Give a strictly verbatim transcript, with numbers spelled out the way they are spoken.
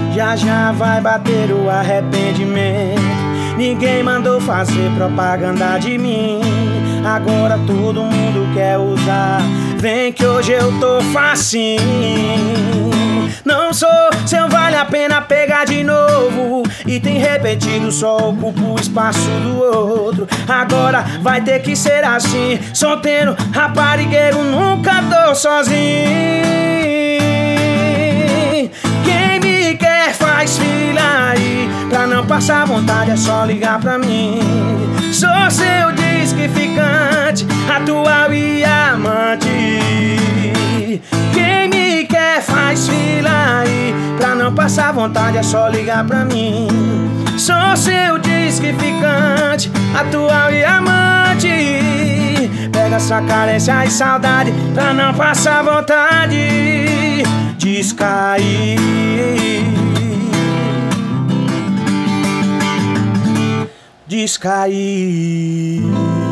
Já já vai bater o arrependimento. Ninguém mandou fazer propaganda de mim. Agora todo mundo quer usar. Vem que hoje eu tô facinho. Não sou seu, vale a pena pegar de novo. E tem repetido, só ocupo o espaço do outro. Agora vai ter que ser assim. Solteiro, raparigueiro, nunca tô sozinho. Quem me quer faz fila aí. Pra não passar vontade é só ligar pra mim. Sou seu disque ficante, atual e amante. Quem me quer faz fila aí. Pra não passar vontade é só ligar pra mim. Sou seu disque ficante, atual e amante. Pega essa carência e saudade pra não passar vontade. Descair, descair.